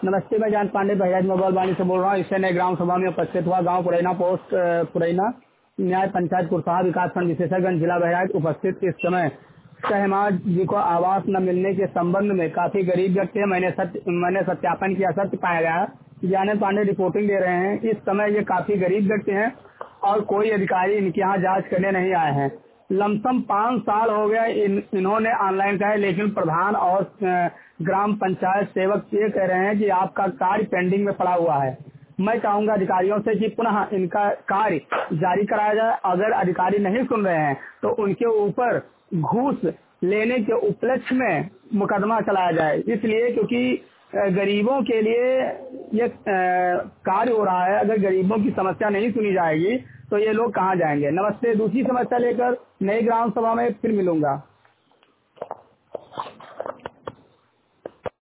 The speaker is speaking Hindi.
नमस्ते, मैं जान पांडे बहराइच मोबाइल वाणी से बोल रहा हूँ। इससे नए ग्राम सभा में उपस्थित हुआ गांव पुरैना पोस्ट पुरैना न्याय पंचायत कुरसाहा विकासखंड विशेषज्ञ जिला बहराइच उपस्थित। इस समय शहमाज जी को आवास न मिलने के संबंध में काफी गरीब व्यक्ति है। मैंने सत्यापन किया, सत्य पाया गया। ज्ञानेंद्र पांडे रिपोर्टिंग दे रहे हैं। इस समय ये काफी गरीब व्यक्ति हैं और कोई अधिकारी इनके यहाँ जांच करने नहीं आए हैं। लमसम 5 साल हो गए इन्होंने ऑनलाइन कहा है, लेकिन प्रधान और ग्राम पंचायत सेवक ये कह रहे हैं कि आपका कार्य पेंडिंग में पड़ा हुआ है। मैं चाहूंगा अधिकारियों से कि पुनः इनका कार्य जारी कराया जाए। अगर अधिकारी नहीं सुन रहे हैं तो उनके ऊपर घूस लेने के उपलक्ष्य में मुकदमा चलाया जाए। इसलिए क्योंकि गरीबों के लिए ये कार्य हो रहा है। अगर गरीबों की समस्या नहीं सुनी जाएगी तो ये लोग कहाँ जाएंगे। नमस्ते, दूसरी समस्या लेकर नई ग्राम सभा में फिर मिलूंगा।